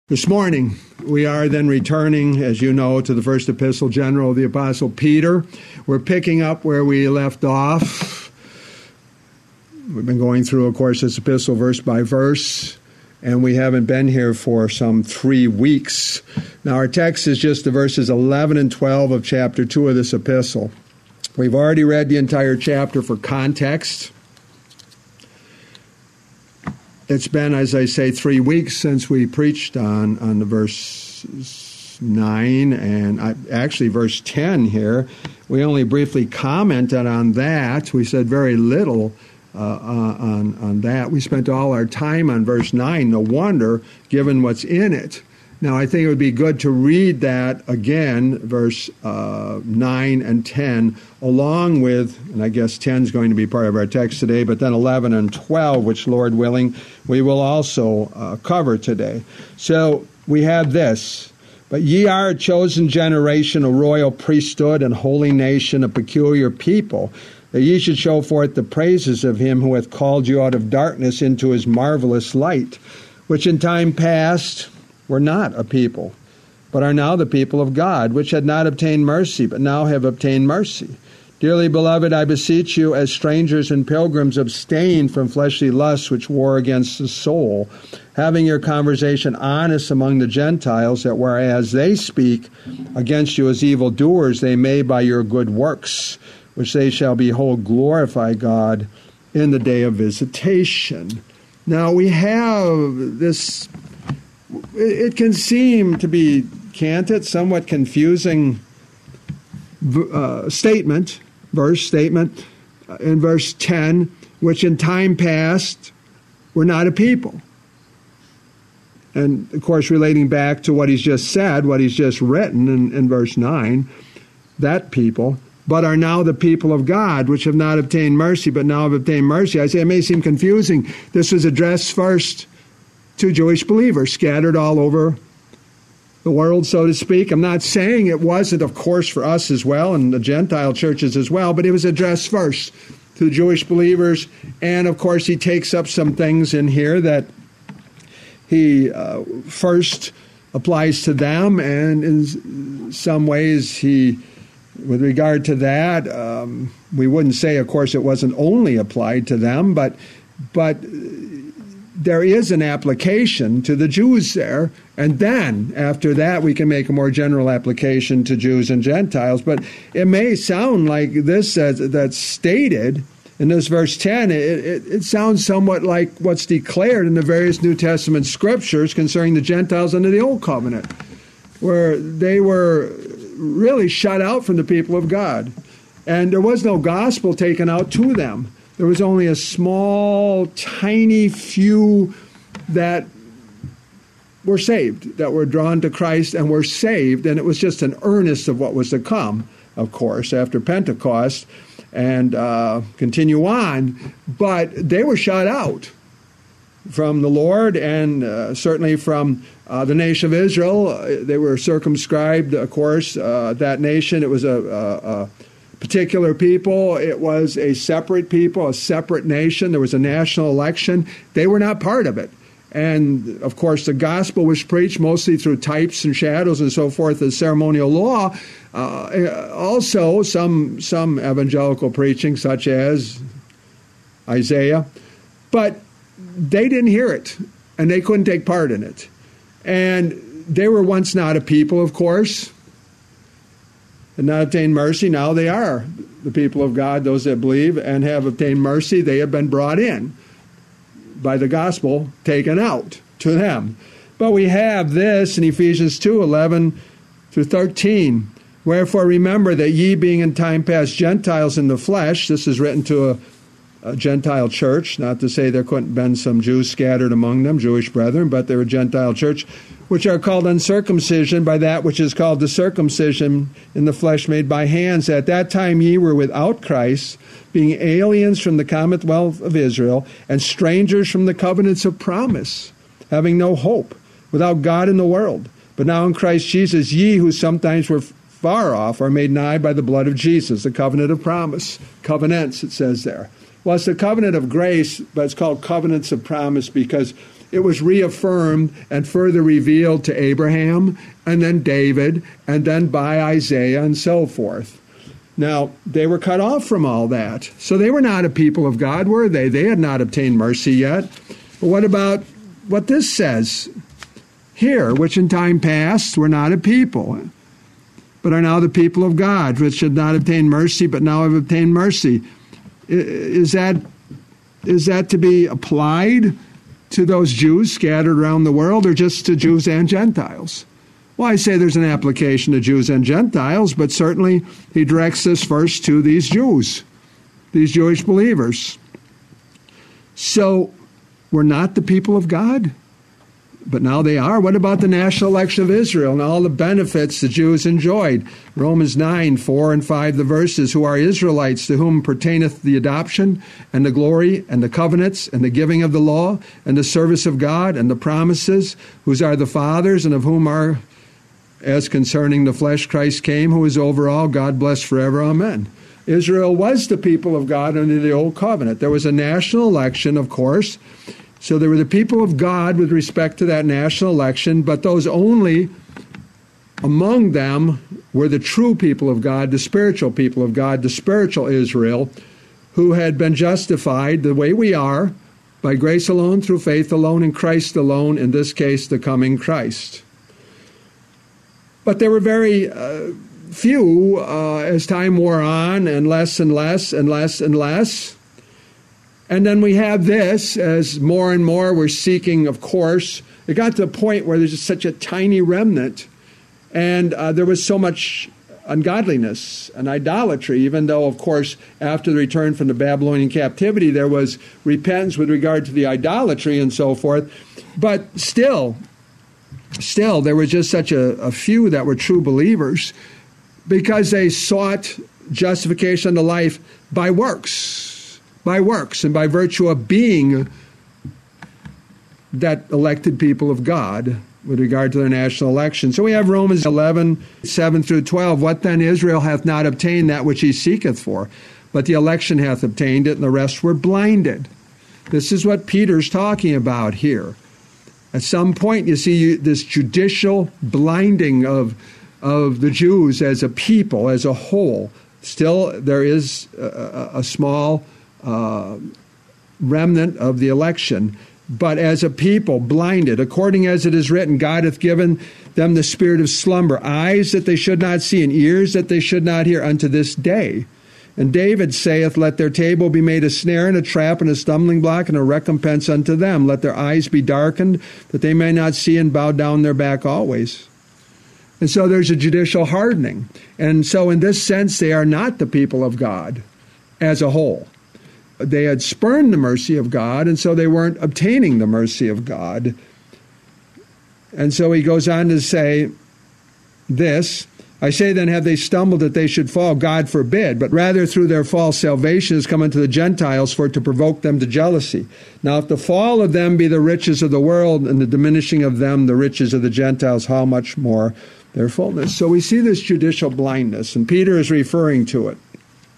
This morning, we are then returning, as you know, to the first epistle general of the Apostle Peter. We're picking up where we left off. We've been going through, of course, this epistle verse by verse, and we haven't been here for some 3 weeks. Now, our text is just the verses 11 and 12 of chapter 2 of this epistle. We've already read the entire chapter for context. It's been, as I say, 3 weeks since we preached on the verse 9 and actually verse 10 here. We only briefly commented on that. We said very little on that. We spent all our time on verse 9. No wonder, given what's in it. Now, I think it would be good to read that again, verse 9 and 10, along with, and I guess 10 is going to be part of our text today, but then 11 and 12, which, Lord willing, we will also cover today. So we have this: "But ye are a chosen generation, a royal priesthood, and holy nation, a peculiar people, that ye should show forth the praises of him who hath called you out of darkness into his marvelous light, which in time past were not a people, but are now the people of God, which had not obtained mercy, but now have obtained mercy. Dearly beloved, I beseech you, as strangers and pilgrims, abstain from fleshly lusts which war against the soul, having your conversation honest among the Gentiles, that whereas they speak against you as evildoers, they may by your good works, which they shall behold, glorify God in the day of visitation." Now we have this. It can seem to be, can't it, somewhat confusing statement in verse 10, which in time past were not a people. And, of course, relating back to what he's just said, what he's just written in verse 9, that people, but are now the people of God, which have not obtained mercy, but now have obtained mercy. I say it may seem confusing. This was addressed first to Jewish believers scattered all over the world, so to speak. I'm not saying it wasn't, of course, for us as well and the Gentile churches as well, but it was addressed first to Jewish believers. And, of course, he takes up some things in here that he first applies to them, and in some ways he, with regard to that, we wouldn't say, of course, it wasn't only applied to them, but there is an application to the Jews there, and then after that we can make a more general application to Jews and Gentiles. But it may sound like this that's stated in this verse 10, it sounds somewhat like what's declared in the various New Testament scriptures concerning the Gentiles under the Old Covenant, where they were really shut out from the people of God, and there was no gospel taken out to them. There was only a small, tiny few that were saved, that were drawn to Christ and were saved, and it was just an earnest of what was to come, of course, after Pentecost, and continue on. But they were shut out from the Lord, and certainly from the nation of Israel. They were circumscribed, of course, that nation. It was a particular people. It was a separate people, a separate nation. There was a national election. They were not part of it. And, of course, the gospel was preached mostly through types and shadows and so forth, the ceremonial law. Also, some evangelical preaching, such as Isaiah. But they didn't hear it, and they couldn't take part in it. And they were once not a people, of course, and not obtained mercy. Now they are the people of God, those that believe and have obtained mercy. They have been brought in by the gospel, taken out to them. But we have this in Ephesians 2:11 through 13. "Wherefore remember that ye being in time past Gentiles in the flesh," this is written to a Gentile church, not to say there couldn't have been some Jews scattered among them, Jewish brethren, but they're a Gentile church, "which are called uncircumcision by that which is called the circumcision in the flesh made by hands. At that time ye were without Christ, being aliens from the commonwealth of Israel, and strangers from the covenants of promise, having no hope, without God in the world. But now in Christ Jesus, ye who sometimes were far off are made nigh by the blood of Jesus," the covenant of promise. Covenants, it says there. Well, it's the covenant of grace, but it's called covenants of promise because it was reaffirmed and further revealed to Abraham, and then David, and then by Isaiah, and so forth. Now, they were cut off from all that. So they were not a people of God, were they? They had not obtained mercy yet. But what about what this says here, which in time past were not a people, but are now the people of God, which had not obtained mercy, but now have obtained mercy? Is that to be applied to those Jews scattered around the world, or just to Jews and Gentiles? Well, I say there's an application to Jews and Gentiles, but certainly he directs us first to these Jews, these Jewish believers. So we're not the people of God, but now they are. What about the national election of Israel and all the benefits the Jews enjoyed? Romans 9, 4 and 5, the verses, who are Israelites, to whom pertaineth the adoption and the glory and the covenants and the giving of the law and the service of God and the promises, whose are the fathers, and of whom are, as concerning the flesh, Christ came, who is over all, God bless forever. Amen. Israel was the people of God under the old covenant. There was a national election, of course. So they were the people of God with respect to that national election, but those only among them were the true people of God, the spiritual people of God, the spiritual Israel, who had been justified the way we are, by grace alone, through faith alone, in Christ alone, in this case, the coming Christ. But there were very few as time wore on, and less and less and less and less. And then we have this, as more and more we're seeking, of course. It got to the point where there's just such a tiny remnant, and there was so much ungodliness and idolatry, even though, of course, after the return from the Babylonian captivity, there was repentance with regard to the idolatry and so forth. But still, there was just such a few that were true believers, because they sought justification of life by works, and by virtue of being that elected people of God with regard to their national election. So we have Romans 11, 7 through 12. What then? Israel hath not obtained that which he seeketh for, but the election hath obtained it, and the rest were blinded. This is what Peter's talking about here. At some point, you see this judicial blinding of the Jews as a people, as a whole. Still, there is a small remnant of the election, but as a people blinded, according as it is written, God hath given them the spirit of slumber, eyes that they should not see, and ears that they should not hear, unto this day. And David saith, let their table be made a snare and a trap and a stumbling block and a recompense unto them. Let their eyes be darkened, that they may not see, and bow down their back always. And so there's a judicial hardening. And so in this sense, they are not the people of God as a whole. They had spurned the mercy of God, and so they weren't obtaining the mercy of God. And so he goes on to say this, I say then, have they stumbled that they should fall? God forbid, but rather through their fall salvation is come unto the Gentiles, for to provoke them to jealousy. Now if the fall of them be the riches of the world, and the diminishing of them the riches of the Gentiles, how much more their fullness? So we see this judicial blindness, and Peter is referring to it.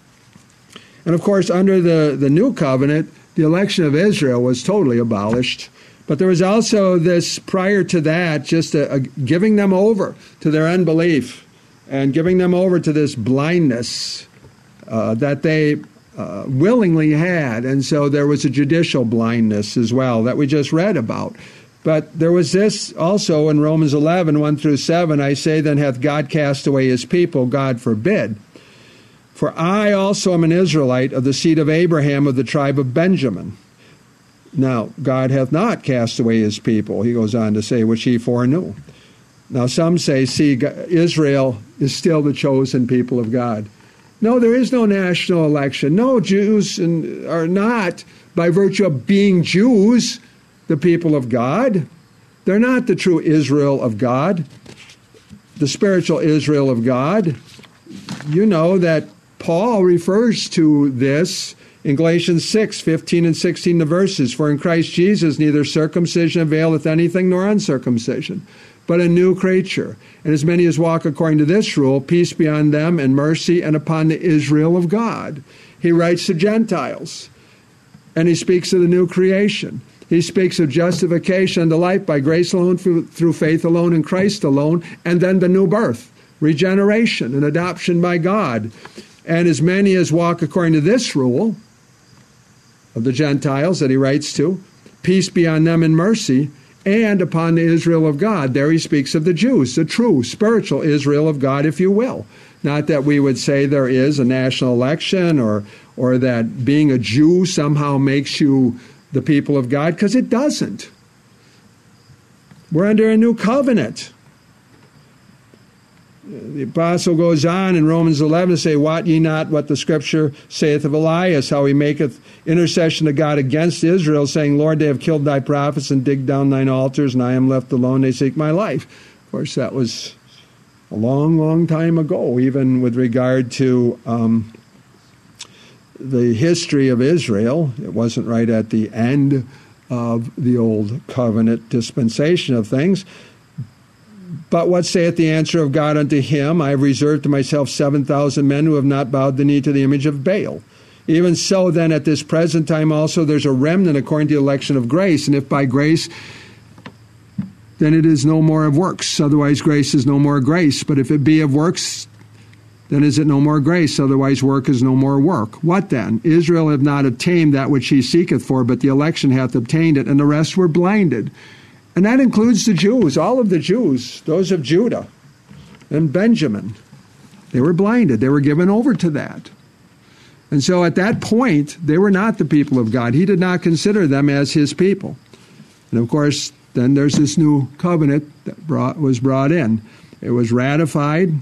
And of course, under the new covenant, the election of Israel was totally abolished. But there was also this, prior to that, just a giving them over to their unbelief and giving them over to this blindness that they willingly had. And so there was a judicial blindness as well that we just read about. But there was this also in Romans 11, 1 through 7, I say then, hath God cast away his people? God forbid. For I also am an Israelite of the seed of Abraham, of the tribe of Benjamin. Now, God hath not cast away his people, he goes on to say, which he foreknew. Now, some say, see, Israel is still the chosen people of God. No, there is no national election. No, Jews are not, by virtue of being Jews, the people of God. They're not the true Israel of God, the spiritual Israel of God. You know that Paul refers to this in Galatians 6, 15 and 16, the verses. For in Christ Jesus neither circumcision availeth anything nor uncircumcision, but a new creature. And as many as walk according to this rule, peace be on them and mercy and upon the Israel of God. He writes to Gentiles, and he speaks of the new creation. He speaks of justification unto life by grace alone, through faith alone, in Christ alone, and then the new birth, regeneration, and adoption by God. And as many as walk according to this rule of the Gentiles that he writes to, peace be on them and mercy, and upon the Israel of God. There he speaks of the Jews, the true spiritual Israel of God, if you will. Not that we would say there is a national election or that being a Jew somehow makes you the people of God, because it doesn't. We're under a new covenant. The apostle goes on in Romans 11 to say, wot ye not what the scripture saith of Elias, how he maketh intercession to God against Israel, saying, Lord, they have killed thy prophets and digged down thine altars, and I am left alone, they seek my life. Of course, that was a long, long time ago, even with regard to the history of Israel. It wasn't right at the end of the old covenant dispensation of things. But what saith the answer of God unto him? I have reserved to myself 7,000 men who have not bowed the knee to the image of Baal. Even so, then, at this present time also, there's a remnant according to the election of grace. And if by grace, then it is no more of works. Otherwise, grace is no more grace. But if it be of works, then is it no more grace? Otherwise, work is no more work. What then? Israel hath not obtained that which he seeketh for, but the election hath obtained it, and the rest were blinded. And that includes the Jews, all of the Jews, those of Judah and Benjamin. They were blinded. They were given over to that. And so at that point, they were not the people of God. He did not consider them as his people. And of course, then there's this new covenant that was brought in. It was ratified.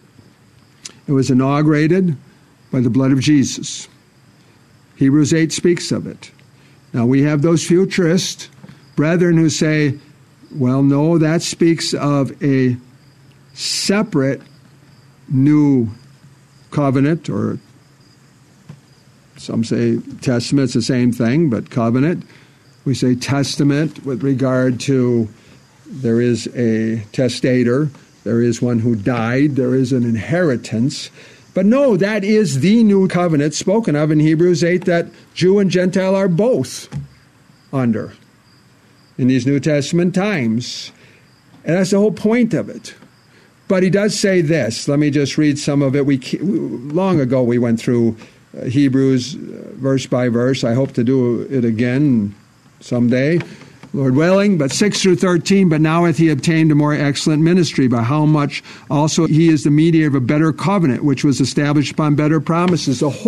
It was inaugurated by the blood of Jesus. Hebrews 8 speaks of it. Now we have those futurists, brethren, who say, well, no, that speaks of a separate new covenant, or some say testament, it's the same thing, but covenant. We say testament with regard to there is a testator, there is one who died, there is an inheritance. But no, that is the new covenant spoken of in Hebrews 8 that Jew and Gentile are both under in these New Testament times. And that's the whole point of it. But he does say this. Let me just read some of it. Long ago we went through Hebrews verse by verse. I hope to do it again someday, Lord willing. But 6 through 13, but now hath he obtained a more excellent ministry, by how much also he is the mediator of a better covenant, which was established upon better promises. The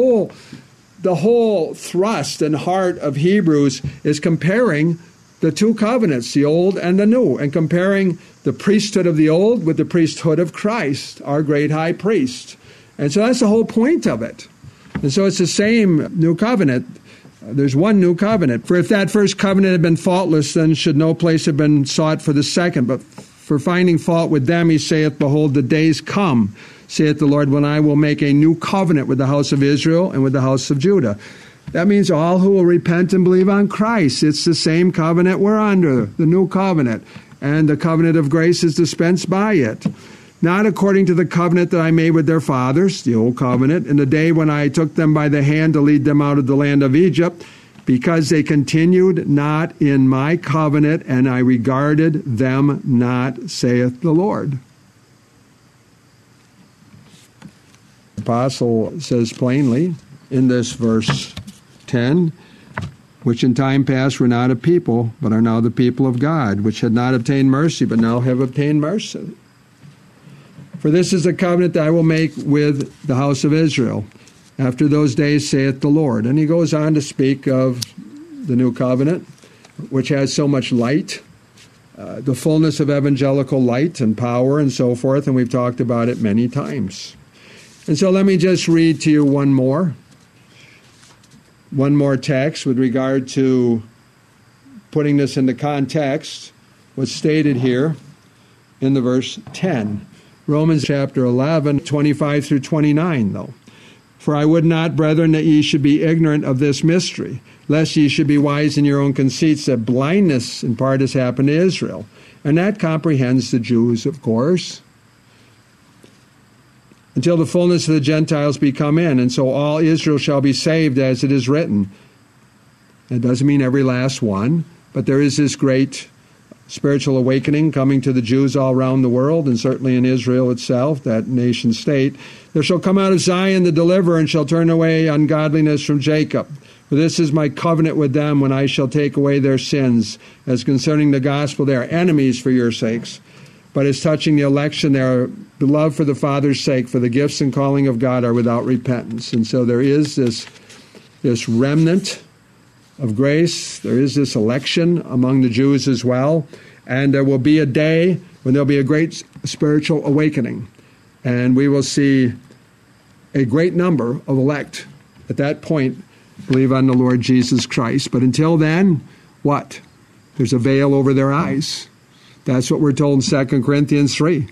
whole thrust and heart of Hebrews is comparing the two covenants, the old and the new, and comparing the priesthood of the old with the priesthood of Christ, our great high priest. And so that's the whole point of it. And so it's the same new covenant. There's one new covenant. For if that first covenant had been faultless, then should no place have been sought for the second. But for finding fault with them, he saith, behold, the days come, saith the Lord, when I will make a new covenant with the house of Israel and with the house of Judah. That means all who will repent and believe on Christ. It's the same covenant we're under, the new covenant. And the covenant of grace is dispensed by it. Not according to the covenant that I made with their fathers, the old covenant, in the day when I took them by the hand to lead them out of the land of Egypt, because they continued not in my covenant, and I regarded them not, saith the Lord. The apostle says plainly in this verse 10, which in time past were not a people, but are now the people of God, which had not obtained mercy, but now have obtained mercy. For this is the covenant that I will make with the house of Israel after those days, saith the Lord. And he goes on to speak of the new covenant, which has so much light, the fullness of evangelical light and power and so forth, and we've talked about it many times. And so let me just read to you one more text with regard to putting this into context, what's stated here in the verse 10. Romans chapter 11, 25 through 29, though. For I would not, brethren, that ye should be ignorant of this mystery, lest ye should be wise in your own conceits, that blindness in part has happened to Israel. And that comprehends the Jews, of course, until the fullness of the Gentiles be come in, and so all Israel shall be saved, as it is written. It doesn't mean every last one, But there is this great spiritual awakening coming to the Jews all around the world, and certainly in Israel itself, that nation state. There shall come out of Zion the deliverer, and shall turn away ungodliness from Jacob. For this is my covenant with them, when I shall take away their sins. As concerning the gospel, they are enemies for your sakes. But as touching the election, they are beloved for the Father's sake, for the gifts and calling of God are without repentance. And so there is this remnant of grace. There is this election among the Jews as well. And there will be a day when there will be a great spiritual awakening. And we will see a great number of elect at that point believe on the Lord Jesus Christ. But until then, what? There's a veil over their eyes. That's what we're told in 2 Corinthians 3,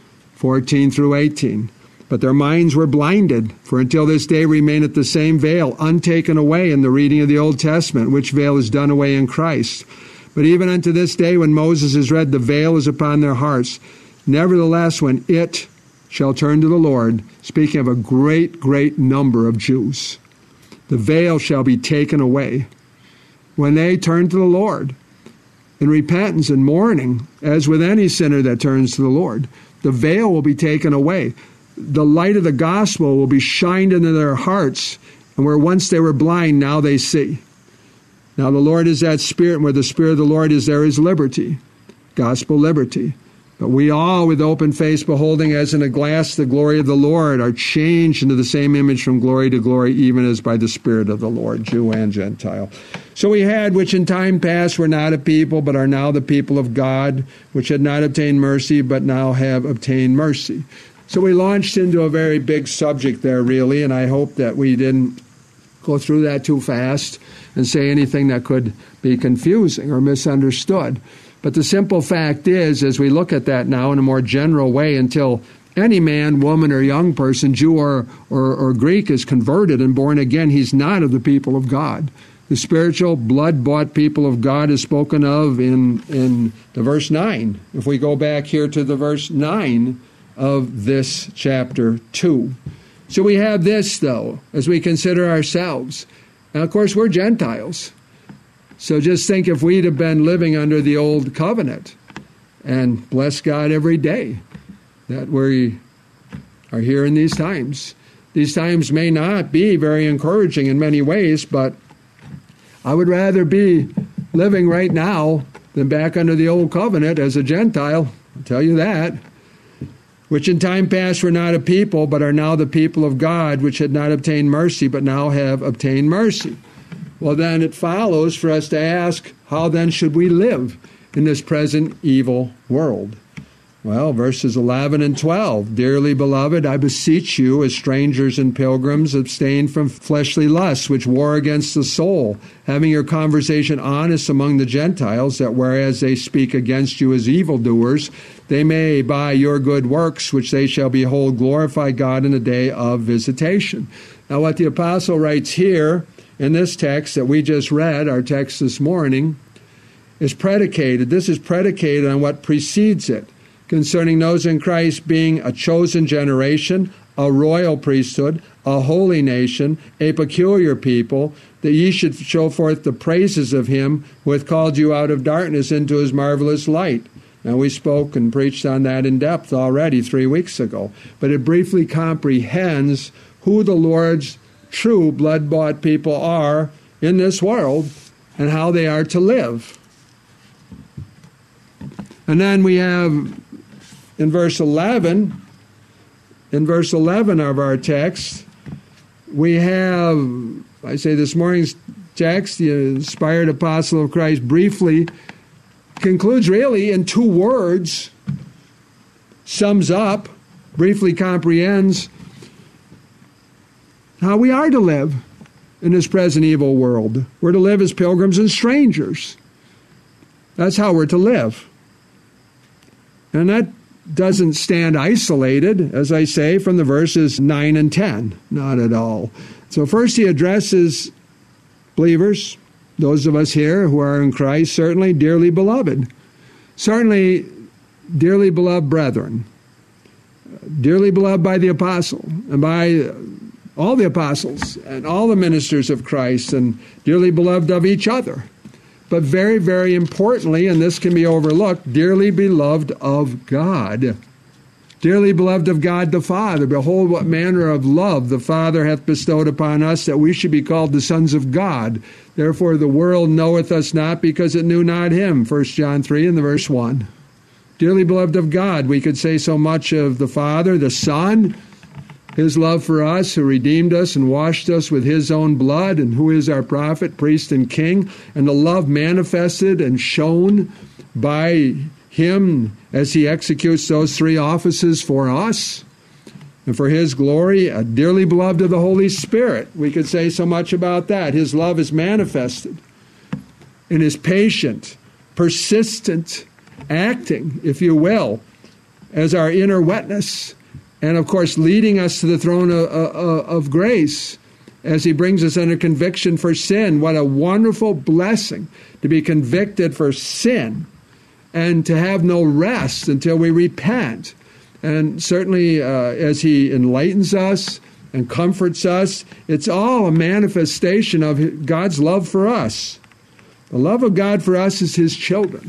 14 through 18. But their minds were blinded, for until this day remaineth the same veil, untaken away in the reading of the Old Testament, which veil is done away in Christ. But even unto this day, when Moses is read, the veil is upon their hearts. Nevertheless, when it shall turn to the Lord, speaking of a great, great number of Jews, the veil shall be taken away. When they turn to the Lord in repentance and mourning, as with any sinner that turns to the Lord, the veil will be taken away. The light of the gospel will be shined into their hearts, and where once they were blind, now they see. Now the Lord is that Spirit, and where the Spirit of the Lord is, there is liberty, gospel liberty. But we all, with open face, beholding as in a glass the glory of the Lord, are changed into the same image from glory to glory, even as by the Spirit of the Lord, Jew and Gentile. So we had, which in time past were not a people, but are now the people of God, which had not obtained mercy, but now have obtained mercy. So we launched into a very big subject there, really, and I hope that we didn't go through that too fast and say anything that could be confusing or misunderstood. But the simple fact is, as we look at that now in a more general way, until any man, woman, or young person, Jew or Greek, is converted and born again, he's not of the people of God. The spiritual, blood-bought people of God is spoken of in the verse 9. If we go back here to the verse 9 of this chapter 2. So we have this, though, as we consider ourselves. Now, of course, we're Gentiles. So just think if we'd have been living under the old covenant, and bless God every day that we are here in these times. These times may not be very encouraging in many ways, but I would rather be living right now than back under the old covenant as a Gentile. I'll tell you that. Which in time past were not a people, but are now the people of God, which had not obtained mercy, but now have obtained mercy. Well, then it follows for us to ask, how then should we live in this present evil world? Well, verses 11 and 12. Dearly beloved, I beseech you, as strangers and pilgrims, abstain from fleshly lusts, which war against the soul, having your conversation honest among the Gentiles, that whereas they speak against you as evildoers, they may, by your good works, which they shall behold, glorify God in the day of visitation. Now, what the apostle writes here in this text that we just read, our text this morning, is predicated. This is predicated on what precedes it, concerning those in Christ being a chosen generation, a royal priesthood, a holy nation, a peculiar people, that ye should show forth the praises of him who hath called you out of darkness into his marvelous light. Now, we spoke and preached on that in depth already 3 weeks ago, but it briefly comprehends who the Lord's true blood-bought people are in this world and how they are to live. And then we have in verse 11 of our text, we have, I say this morning's text, the inspired apostle of Christ briefly concludes really in 2 words, sums up, briefly comprehends how we are to live in this present evil world. We're to live as pilgrims and strangers. That's how we're to live. And that doesn't stand isolated, as I say, from the verses 9 and 10. Not at all. So first he addresses believers, those of us here who are in Christ, certainly dearly beloved. Certainly dearly beloved brethren. Dearly beloved by the apostle and by all the apostles and all the ministers of Christ, and dearly beloved of each other. but very, very importantly, and this can be overlooked, dearly beloved of God. Dearly beloved of God the Father, behold what manner of love the Father hath bestowed upon us, that we should be called the sons of God. Therefore the world knoweth us not, because it knew not him. 1 John 3 and the verse 1. Dearly beloved of God, we could say so much of the Father, the Son, his love for us, who redeemed us and washed us with his own blood, and who is our prophet, priest, and king, and the love manifested and shown by him as he executes those three offices for us and for his glory. Dearly beloved of the Holy Spirit, we could say so much about that. His love is manifested in his patient, persistent acting, if you will, as our inner witness, and of course leading us to the throne of grace as he brings us under conviction for sin. What a wonderful blessing to be convicted for sin and to have no rest until we repent. And certainly as he enlightens us and comforts us, it's all a manifestation of God's love for us. The love of God for us as his children,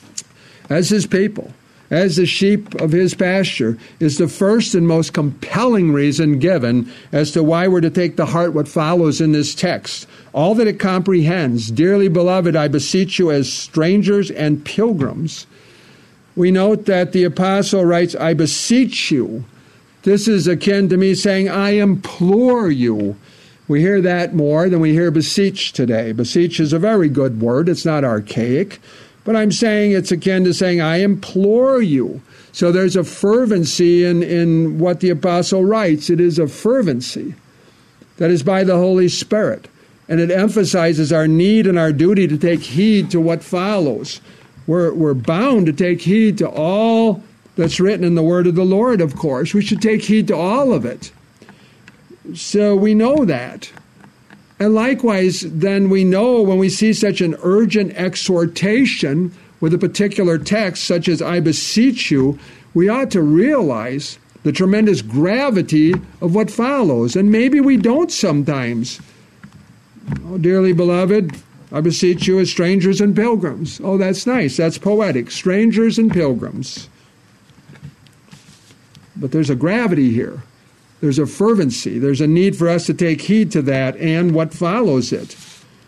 as his people, as the sheep of his pasture, is the first and most compelling reason given as to why we're to take to heart what follows in this text. All that it comprehends. Dearly beloved, I beseech you as strangers and pilgrims. We note that the apostle writes, I beseech you. This is akin to me saying, I implore you. We hear that more than we hear beseech today. Beseech is a very good word. It's not archaic. But I'm saying it's akin to saying, I implore you. So there's a fervency in what the apostle writes. It is a fervency that is by the Holy Spirit. And it emphasizes our need and our duty to take heed to what follows. We're bound to take heed to all that's written in the word of the Lord, of course. We should take heed to all of it. So we know that. And likewise, then we know when we see such an urgent exhortation with a particular text, such as I beseech you, we ought to realize the tremendous gravity of what follows. And maybe we don't sometimes. Oh, dearly beloved, I beseech you as strangers and pilgrims. Oh, that's nice. That's poetic. Strangers and pilgrims. But there's a gravity here. There's a fervency. There's a need for us to take heed to that and what follows it.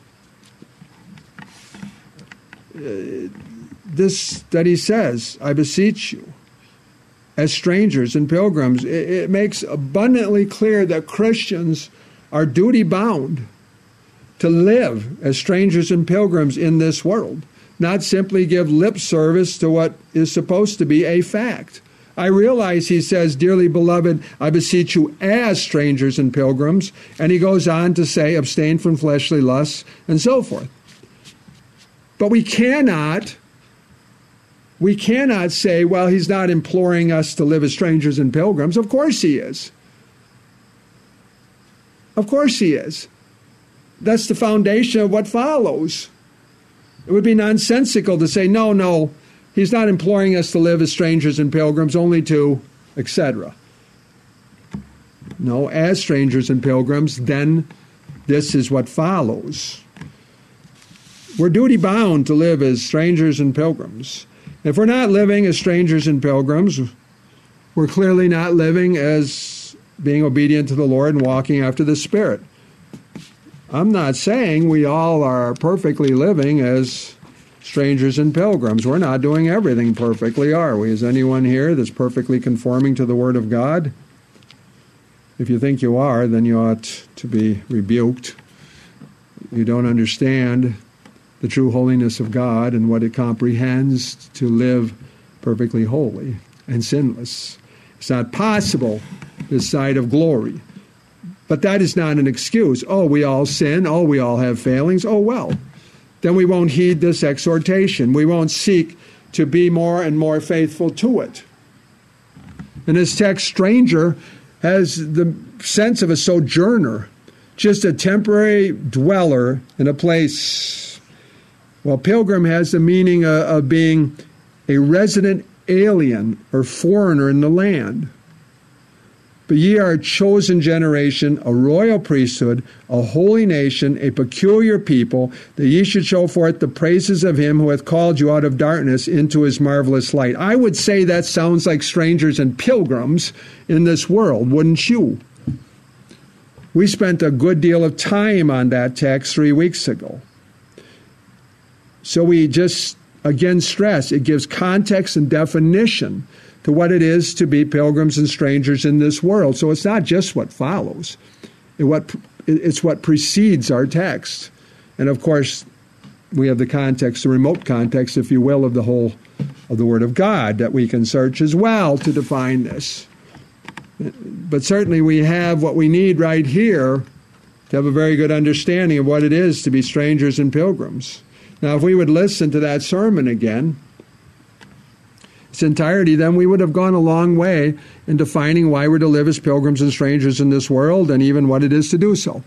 This that he says, I beseech you, as strangers and pilgrims, it makes abundantly clear that Christians are duty-bound to live as strangers and pilgrims in this world, not simply give lip service to what is supposed to be a fact. I realize he says, dearly beloved, I beseech you as strangers and pilgrims. And he goes on to say, abstain from fleshly lusts and so forth. But we cannot say, well, he's not imploring us to live as strangers and pilgrims. Of course he is. Of course he is. That's the foundation of what follows. It would be nonsensical to say, no, he's not imploring us to live as strangers and pilgrims, only to, etc. No, as strangers and pilgrims, then this is what follows. We're duty-bound to live as strangers and pilgrims. If we're not living as strangers and pilgrims, we're clearly not living as being obedient to the Lord and walking after the Spirit. I'm not saying we all are perfectly living as strangers and pilgrims. We're not doing everything perfectly, are we? Is anyone here that's perfectly conforming to the Word of God? If you think you are, then you ought to be rebuked. You don't understand the true holiness of God and what it comprehends to live perfectly holy and sinless. It's not possible this side of glory. But that is not an excuse. Oh, we all sin. Oh, we all have failings. Oh, well. Then we won't heed this exhortation. We won't seek to be more and more faithful to it. In this text, stranger has the sense of a sojourner, just a temporary dweller in a place. While pilgrim has the meaning of being a resident alien or foreigner in the land. But ye are a chosen generation, a royal priesthood, a holy nation, a peculiar people, that ye should show forth the praises of him who hath called you out of darkness into his marvelous light. I would say that sounds like strangers and pilgrims in this world, wouldn't you? We spent a good deal of time on that text 3 weeks ago. So we just, again, stress it gives context and definition to what it is to be pilgrims and strangers in this world. So it's not just what follows. It's what precedes our text. And of course, we have the context, the remote context, if you will, of the whole of the Word of God that we can search as well to define this. But certainly we have what we need right here to have a very good understanding of what it is to be strangers and pilgrims. Now, if we would listen to that sermon again, its entirety, then we would have gone a long way in defining why we're to live as pilgrims and strangers in this world, and even what it is to do so.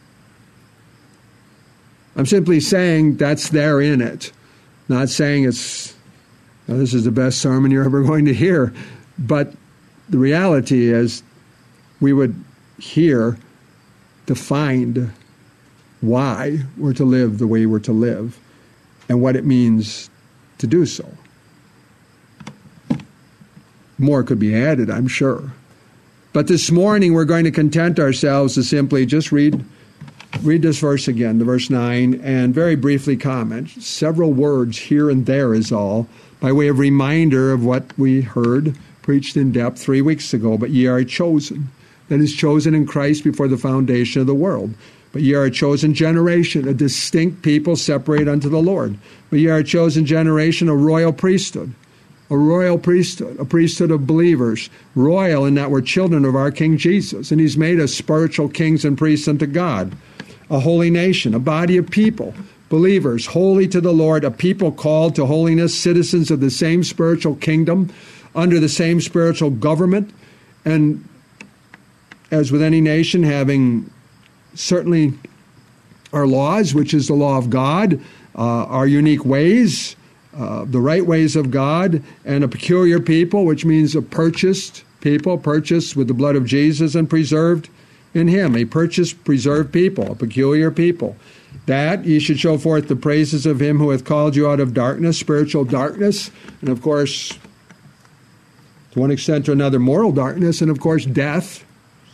I'm simply saying that's there in it, not saying this is the best sermon you're ever going to hear, but the reality is we would here define why we're to live the way we're to live and what it means to do so. More could be added, I'm sure. But this morning we're going to content ourselves to simply just read this verse again, the verse 9, and very briefly comment. Several words here and there is all, by way of reminder of what we heard preached in depth 3 weeks ago. But ye are a chosen, that is chosen in Christ before the foundation of the world. But ye are a chosen generation, a distinct people separated unto the Lord. But ye are a chosen generation, a royal priesthood. A royal priesthood, a priesthood of believers, royal in that we're children of our King Jesus, and he's made us spiritual kings and priests unto God. A holy nation, a body of people, believers, holy to the Lord, a people called to holiness, citizens of the same spiritual kingdom, under the same spiritual government, and as with any nation, having certainly our laws, which is the law of God, our unique ways, the right ways of God, and a peculiar people, which means a purchased people, purchased with the blood of Jesus and preserved in him. A purchased, preserved people, a peculiar people. That ye should show forth the praises of him who hath called you out of darkness, spiritual darkness, and of course, to one extent or another, moral darkness, and of course, death,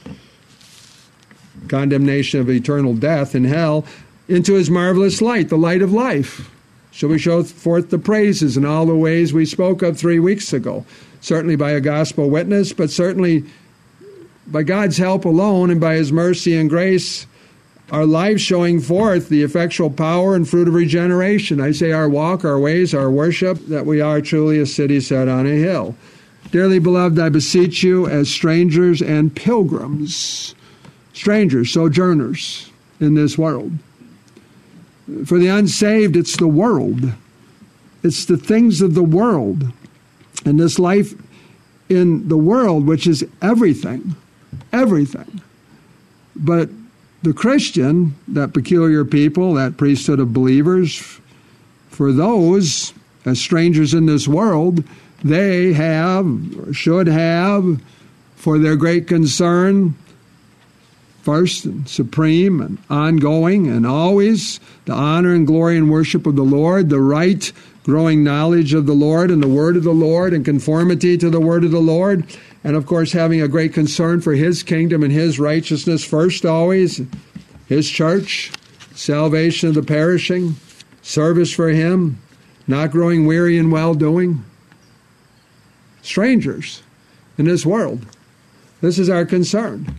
condemnation of eternal death in hell, into his marvelous light, the light of life. Shall we show forth the praises in all the ways we spoke of 3 weeks ago? Certainly by a gospel witness, but certainly by God's help alone and by his mercy and grace, our lives showing forth the effectual power and fruit of regeneration. I say our walk, our ways, our worship, that we are truly a city set on a hill. Dearly beloved, I beseech you as strangers and pilgrims, strangers, sojourners in this world. For the unsaved, it's the world. It's the things of the world. And this life in the world, which is everything. Everything. But the Christian, that peculiar people, that priesthood of believers, for those, as strangers in this world, they have, or should have, for their great concern, first and supreme and ongoing and always, the honor and glory and worship of the Lord, the right growing knowledge of the Lord and the word of the Lord and conformity to the word of the Lord, and of course having a great concern for his kingdom and his righteousness first always, his church, salvation of the perishing, service for him, not growing weary in well-doing. Strangers in this world. This is our concern.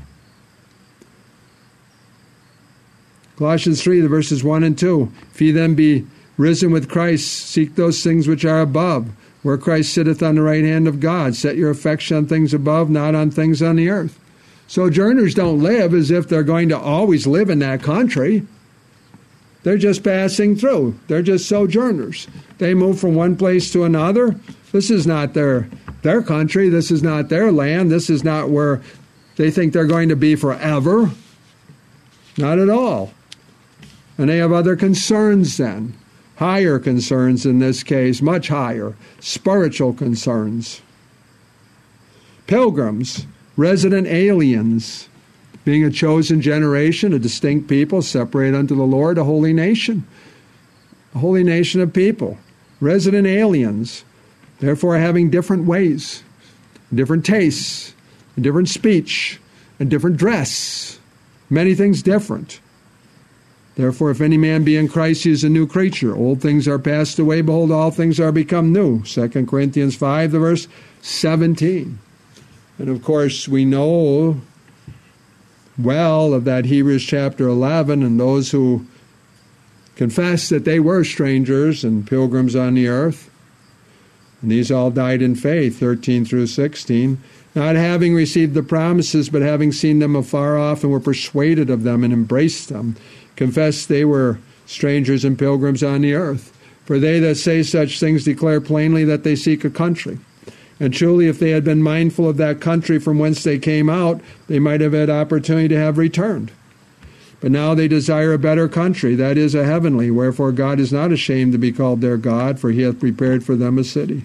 Colossians 3, the verses 1 and 2. If ye then be risen with Christ, seek those things which are above, where Christ sitteth on the right hand of God. Set your affection on things above, not on things on the earth. Sojourners don't live as if they're going to always live in that country. They're just passing through. They're just sojourners. They move from one place to another. This is not their country. This is not their land. This is not where they think they're going to be forever. Not at all. And they have other concerns then. Higher concerns in this case, much higher. Spiritual concerns. Pilgrims resident aliens, being a chosen generation, a distinct people, separate unto the Lord, a holy nation of people, resident aliens, therefore having different ways, different tastes, different speech, and different dress, many things different. Therefore, if any man be in Christ, he is a new creature. Old things are passed away. Behold, all things are become new. 2 Corinthians 5, the verse 17. And of course, we know well of that Hebrews chapter 11 and those who confess that they were strangers and pilgrims on the earth. And these all died in faith, 13 through 16, not having received the promises, but having seen them afar off and were persuaded of them and embraced them, confessed they were strangers and pilgrims on the earth. For they that say such things declare plainly that they seek a country. And truly, if they had been mindful of that country from whence they came out, they might have had opportunity to have returned. But now they desire a better country, that is, a heavenly, wherefore God is not ashamed to be called their God, for he hath prepared for them a city.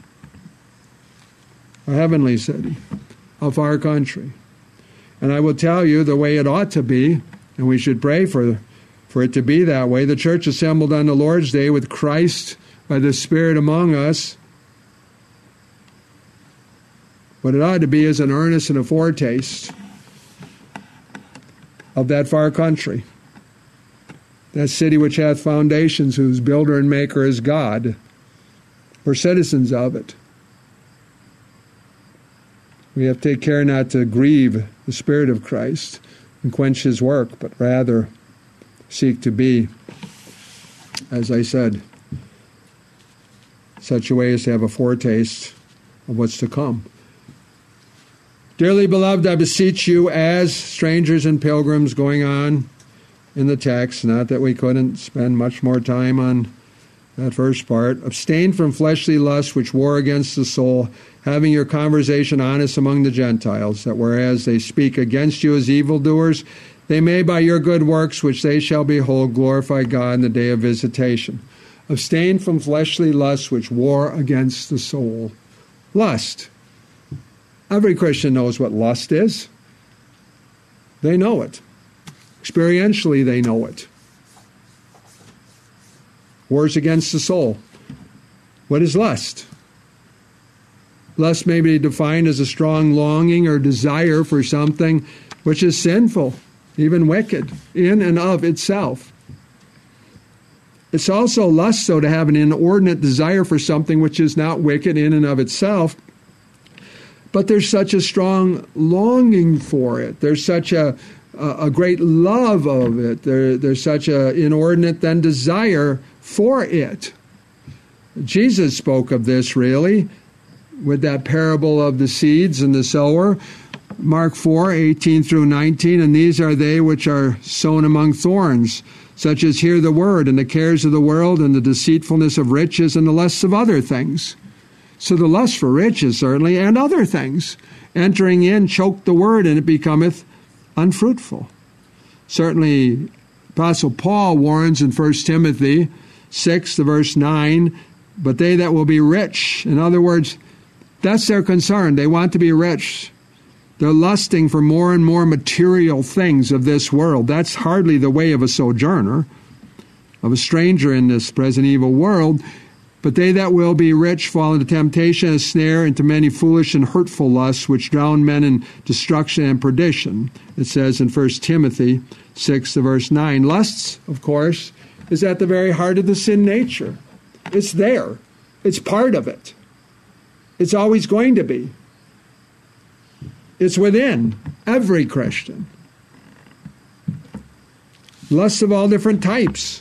A heavenly city, a far country. And I will tell you the way it ought to be, and we should pray for it to be that way. The church assembled on the Lord's Day with Christ by the Spirit among us. What it ought to be is an earnest and a foretaste of that far country, that city which hath foundations, whose builder and maker is God. We're citizens of it. We have to take care not to grieve the Spirit of Christ and quench his work, but rather seek to be, as I said, such a way as to have a foretaste of what's to come. Dearly beloved, I beseech you, as strangers and pilgrims going on in the text, not that we couldn't spend much more time on that first part, abstain from fleshly lusts which war against the soul, having your conversation honest among the Gentiles, that whereas they speak against you as evildoers, they may by your good works which they shall behold glorify God in the day of visitation. Abstain from fleshly lusts which war against the soul. Lust. Every Christian knows what lust is. They know it. Experientially, they know it. Wars against the soul. What is lust? Lust may be defined as a strong longing or desire for something which is sinful, even wicked, in and of itself. It's also lust, though, to have an inordinate desire for something which is not wicked in and of itself, but there's such a strong longing for it. There's such a great love of it. There's such an inordinate then desire for it. Jesus spoke of this, really, with that parable of the seeds and the sower. Mark 4, 18 through 19, and these are they which are sown among thorns, such as hear the word, and the cares of the world, and the deceitfulness of riches, and the lusts of other things. So the lust for riches, certainly, and other things, entering in, choke the word, and it becometh unfruitful. Certainly, Apostle Paul warns in 1 Timothy 6, the verse 9, but they that will be rich, in other words, that's their concern. They want to be rich. They're lusting for more and more material things of this world. That's hardly the way of a sojourner, of a stranger in this present evil world. But they that will be rich fall into temptation and snare, into many foolish and hurtful lusts, which drown men in destruction and perdition. It says in 1 Timothy 6, the verse 9. Lusts, of course, is at the very heart of the sin nature. It's there. It's part of it. It's always going to be. It's within every Christian. Lusts of all different types.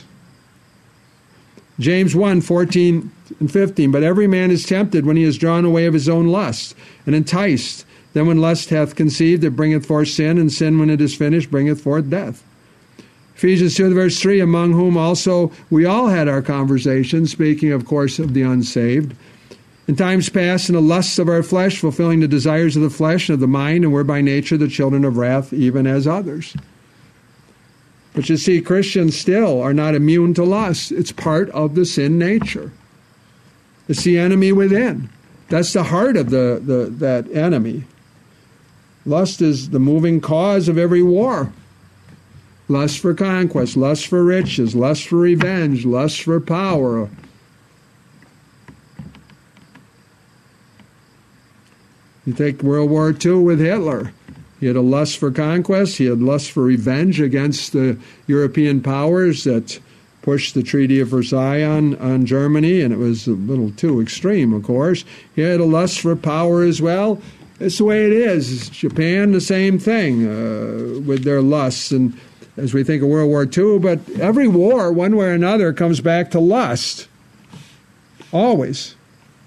James 1, 14 and 15, but every man is tempted when he is drawn away of his own lust, and enticed. Then when lust hath conceived, it bringeth forth sin, and sin, when it is finished, bringeth forth death. Ephesians 2, verse 3, among whom also we all had our conversation, speaking, of course, of the unsaved, in times past in the lusts of our flesh, fulfilling the desires of the flesh and of the mind, and were by nature the children of wrath, even as others. But you see, Christians still are not immune to lust. It's part of the sin nature. It's the enemy within. That's the heart of that enemy. Lust is the moving cause of every war. Lust for conquest, lust for riches, lust for revenge, lust for power. You take World War II with Hitler. He had a lust for conquest. He had lust for revenge against the European powers that pushed the Treaty of Versailles on Germany, and it was a little too extreme, of course. He had a lust for power as well. It's the way it is. Japan, the same thing with their lusts, and as we think of World War II, but every war, one way or another, comes back to lust. Always.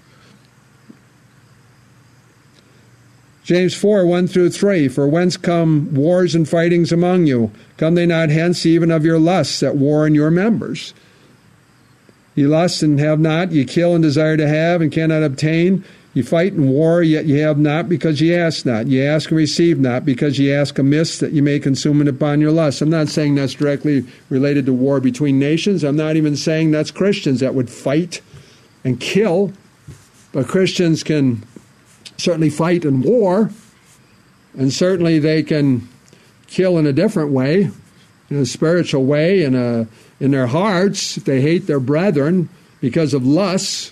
James 4, 1-3, For whence come wars and fightings among you? Come they not hence even of your lusts that war in your members? Ye lust and have not, ye kill and desire to have and cannot obtain. Ye fight and war, yet ye have not because ye ask not. Ye ask and receive not because ye ask amiss that ye may consume it upon your lusts. I'm not saying that's directly related to war between nations. I'm not even saying that's Christians that would fight and kill. But Christians can certainly fight in war, and certainly they can kill in a different way, in a spiritual way, in their hearts. If they hate their brethren because of lust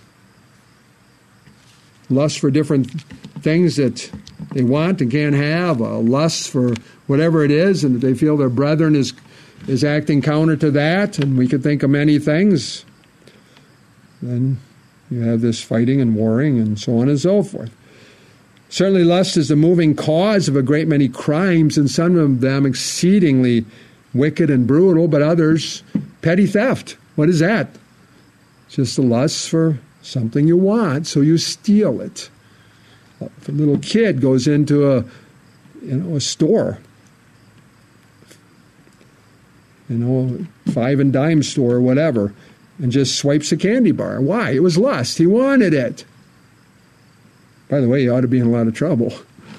for different things that they want and can't have, a lust for whatever it is, and if they feel their brethren is acting counter to that, and we could think of many things, then you have this fighting and warring and so on and so forth. Certainly lust is the moving cause of a great many crimes, and some of them exceedingly wicked and brutal, but others petty theft. What is that? Just the lust for something you want, so you steal it. If a little kid goes into a store, five and dime store or whatever, and just swipes a candy bar. Why? It was lust. He wanted it. By the way, you ought to be in a lot of trouble.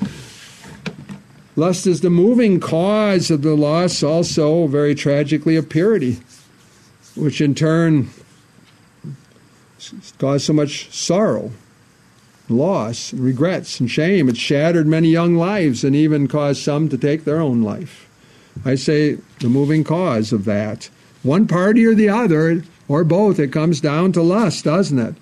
Lust is the moving cause of the loss, also, very tragically, of purity, which in turn caused so much sorrow, loss, and regrets, and shame. It shattered many young lives and even caused some to take their own life. I say the moving cause of that. One party or the other, or both, it comes down to lust, doesn't it?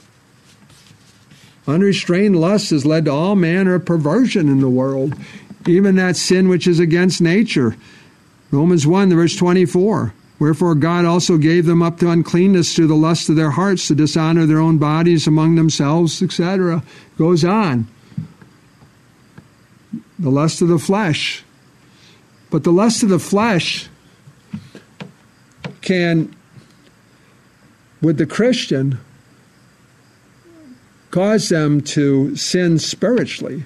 Unrestrained lust has led to all manner of perversion in the world, even that sin which is against nature. Romans 1, verse 24. Wherefore God also gave them up to uncleanness through the lust of their hearts, to dishonor their own bodies among themselves, etc. Goes on. The lust of the flesh. But the lust of the flesh can, with the Christian, cause them to sin spiritually.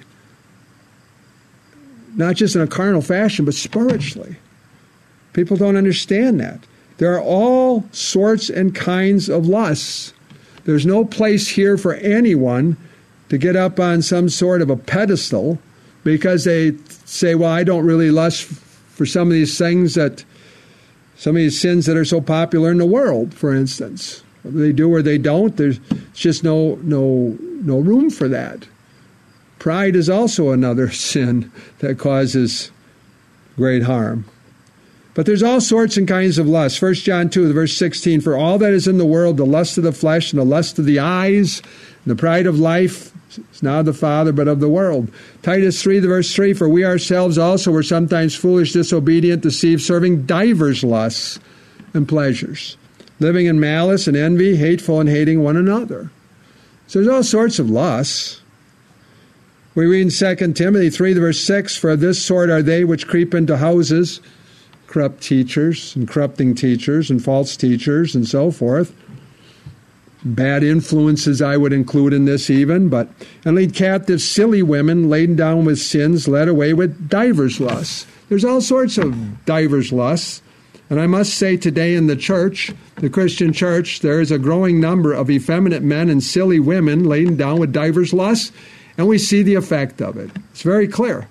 Not just in a carnal fashion, but spiritually. People don't understand that. There are all sorts and kinds of lusts. There's no place here for anyone to get up on some sort of a pedestal because they say, well, I don't really lust for some of these things some of these sins that are so popular in the world, for instance. Whether they do or they don't, there's just no room for that. Pride is also another sin that causes great harm. But there's all sorts and kinds of lust. 1 John 2, verse 16, For all that is in the world, the lust of the flesh and the lust of the eyes, and the pride of life, is not of the Father, but of the world. Titus 3, verse 3, For we ourselves also were sometimes foolish, disobedient, deceived, serving divers lusts and pleasures, living in malice and envy, hateful and hating one another. So there's all sorts of lusts. We read in 2 Timothy 3, verse 6, For of this sort are they which creep into houses, corrupt teachers and corrupting teachers and false teachers and so forth. Bad influences I would include in this even, and lead captive silly women laden down with sins, led away with divers lusts. There's all sorts of divers lusts. And I must say today in the church, the Christian church, there is a growing number of effeminate men and silly women laden down with divers lusts, and we see the effect of it. It's very clear.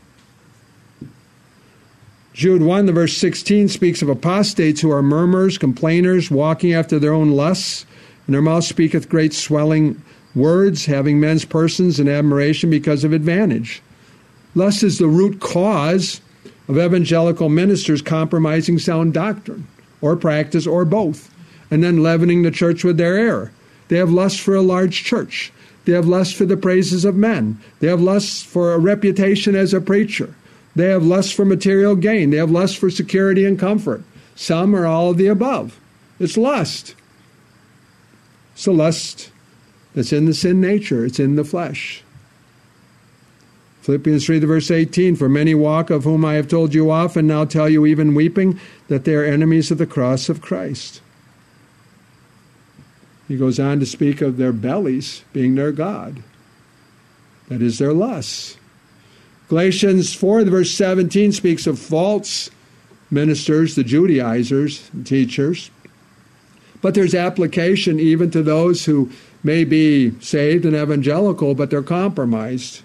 Jude 1, verse 16 speaks of apostates who are murmurers, complainers, walking after their own lusts, and their mouth speaketh great swelling words, having men's persons in admiration because of advantage. Lust is the root cause of evangelical ministers compromising sound doctrine or practice or both, and then leavening the church with their error. They have lust for a large church. They have lust for the praises of men. They have lust for a reputation as a preacher. They have lust for material gain. They have lust for security and comfort. Some or all of the above. It's lust. It's a lust that's in the sin nature. It's in the flesh. Philippians 3, verse 18, for many walk, of whom I have told you often, now tell you even weeping, that they are enemies of the cross of Christ. He goes on to speak of their bellies being their God. That is their lusts. Galatians 4, verse 17 speaks of false ministers, the Judaizers and teachers. But there's application even to those who may be saved and evangelical, but they're compromised.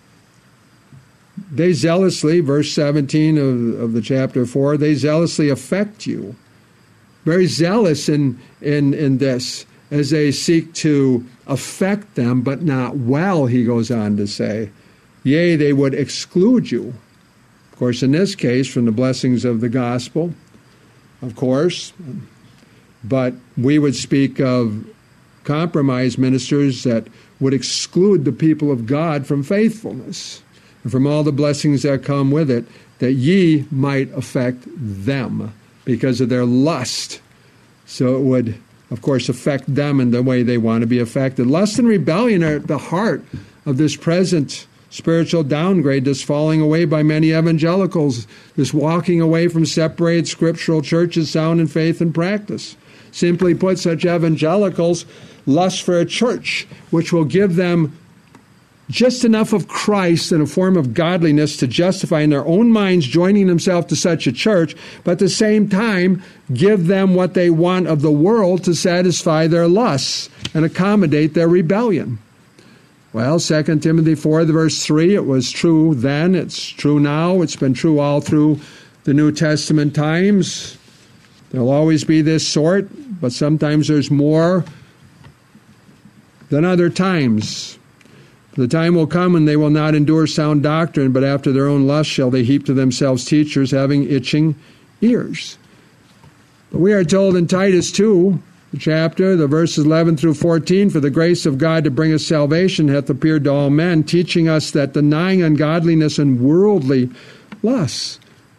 They zealously, verse 17 of the chapter 4, they zealously affect you. Very zealous in this, as they seek to affect them, but not well, he goes on to say. Yea, they would exclude you. Of course, in this case, from the blessings of the gospel, of course. But we would speak of compromised ministers that would exclude the people of God from faithfulness and from all the blessings that come with it, that ye might affect them because of their lust. So it would, of course, affect them in the way they want to be affected. Lust and rebellion are at the heart of this present spiritual downgrade, this falling away by many evangelicals, this walking away from separated scriptural churches sound in faith and practice. Simply put, such evangelicals lust for a church which will give them just enough of Christ in a form of godliness to justify in their own minds joining themselves to such a church, but at the same time give them what they want of the world to satisfy their lusts and accommodate their rebellion. Well, 2 Timothy 4, verse 3, it was true then, it's true now, it's been true all through the New Testament times. There'll always be this sort, but sometimes there's more than other times. The time will come when they will not endure sound doctrine, but after their own lust shall they heap to themselves teachers having itching ears. But we are told in Titus 2, the chapter, the verses 11 through 14, for the grace of God to bring us salvation hath appeared to all men, teaching us that denying ungodliness and worldly lusts,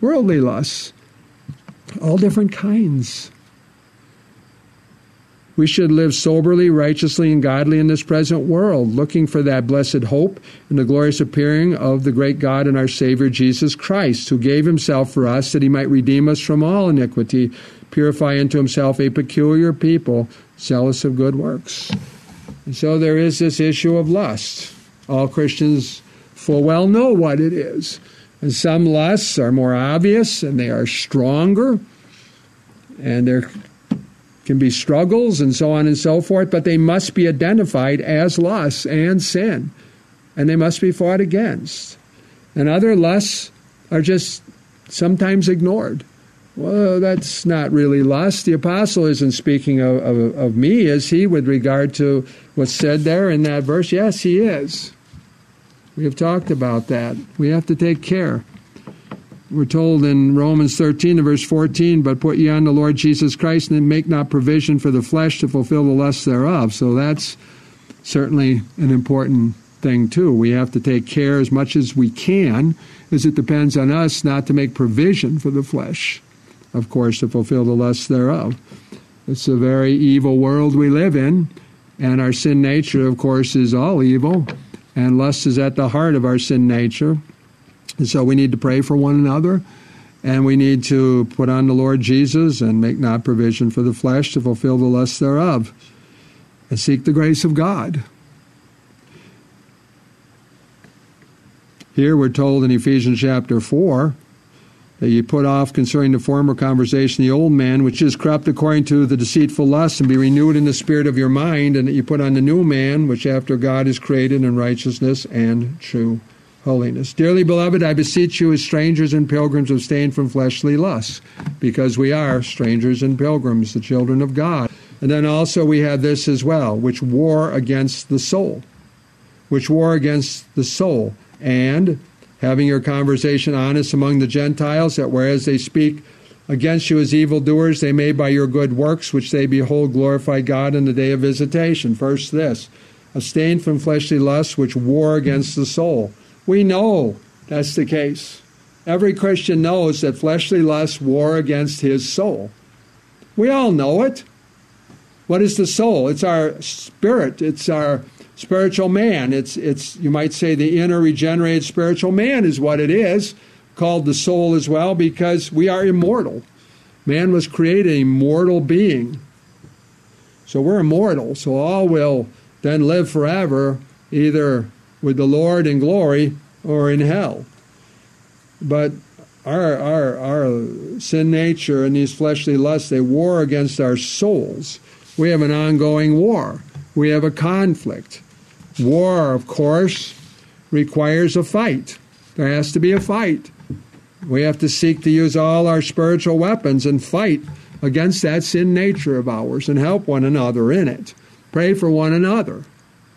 all different kinds. We should live soberly, righteously, and godly in this present world, looking for that blessed hope and the glorious appearing of the great God and our Savior Jesus Christ, who gave himself for us that he might redeem us from all iniquity, purify unto himself a peculiar people, zealous of good works. And so there is this issue of lust. All Christians full well know what it is. And some lusts are more obvious and they are stronger, and there can be struggles and so on and so forth, but they must be identified as lusts and sin, and they must be fought against. And other lusts are just sometimes ignored. Well, that's not really lust. The apostle isn't speaking of me, is he, with regard to what's said there in that verse? Yes, he is. We have talked about that. We have to take care. We're told in Romans 13, verse 14, but put ye on the Lord Jesus Christ, and make not provision for the flesh to fulfill the lusts thereof. So that's certainly an important thing, too. We have to take care as much as we can, as it depends on us not to make provision for the flesh, of course, to fulfill the lusts thereof. It's a very evil world we live in, and our sin nature, of course, is all evil, and lust is at the heart of our sin nature. And so we need to pray for one another, and we need to put on the Lord Jesus and make not provision for the flesh to fulfill the lusts thereof, and seek the grace of God. Here we're told in Ephesians chapter 4 that you put off concerning the former conversation the old man, which is corrupt according to the deceitful lust, and be renewed in the spirit of your mind, and that you put on the new man, which after God is created in righteousness and true holiness. Dearly beloved, I beseech you as strangers and pilgrims abstain from fleshly lusts, because we are strangers and pilgrims, the children of God. And then also we have this as well, which war against the soul. And having your conversation honest among the Gentiles, that whereas they speak against you as evildoers, they may by your good works, which they behold, glorify God in the day of visitation. First this, abstain from fleshly lusts which war against the soul. We know that's the case. Every Christian knows that fleshly lusts war against his soul. We all know it. What is the soul? It's our spirit. It's our spiritual man. It's you might say the inner regenerated spiritual man is what it is, called the soul as well, because we are immortal. Man was created a mortal being. So we're immortal. So all will then live forever, either with the Lord in glory or in hell. But our sin nature and these fleshly lusts, they war against our souls. We have an ongoing war. We have a conflict. War, of course, requires a fight. There has to be a fight. We have to seek to use all our spiritual weapons and fight against that sin nature of ours and help one another in it. Pray for one another.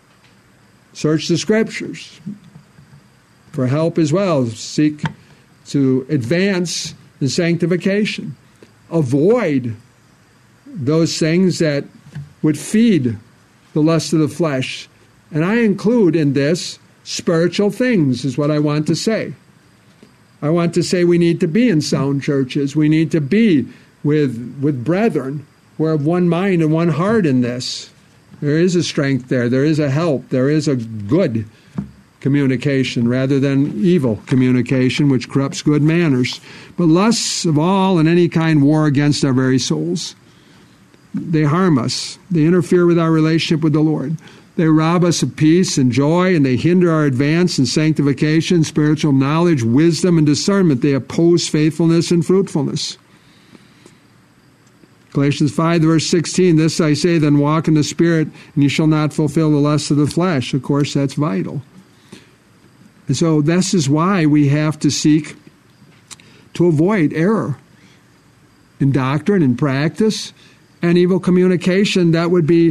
Search the Scriptures for help as well. Seek to advance in sanctification. Avoid those things that would feed the lust of the flesh. And I include in this spiritual things, is what I want to say. I want to say we need to be in sound churches. We need to be with brethren. We're of one mind and one heart in this. There is a strength there. There is a help. There is a good communication rather than evil communication, which corrupts good manners. But lusts of all and any kind war against our very souls. They harm us. They interfere with our relationship with the Lord. They rob us of peace and joy, and they hinder our advance in sanctification, spiritual knowledge, wisdom, and discernment. They oppose faithfulness and fruitfulness. Galatians 5, verse 16, this I say, then walk in the Spirit, and you shall not fulfill the lusts of the flesh. Of course, that's vital. And so this is why we have to seek to avoid error in doctrine and practice and evil communication that would be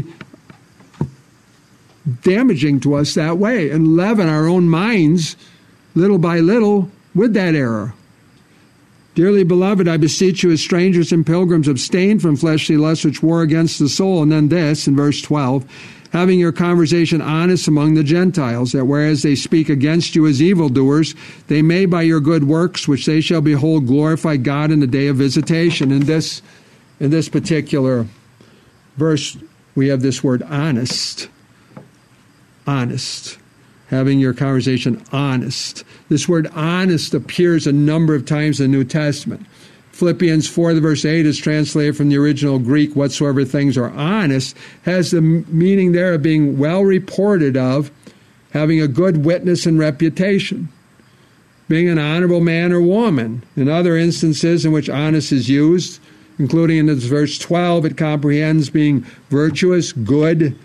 damaging to us that way and leaven our own minds little by little with that error. Dearly beloved, I beseech you as strangers and pilgrims, abstain from fleshly lusts which war against the soul. And then this, in verse 12, having your conversation honest among the Gentiles, that whereas they speak against you as evildoers, they may by your good works, which they shall behold, glorify God in the day of visitation. In this particular verse, we have this word honest. Honest. Having your conversation honest. This word honest appears a number of times in the New Testament. Philippians 4, verse 8 is translated from the original Greek, whatsoever things are honest, has the meaning there of being well reported of, having a good witness and reputation, being an honorable man or woman. In other instances in which honest is used, including in this verse 12, it comprehends being virtuous, good.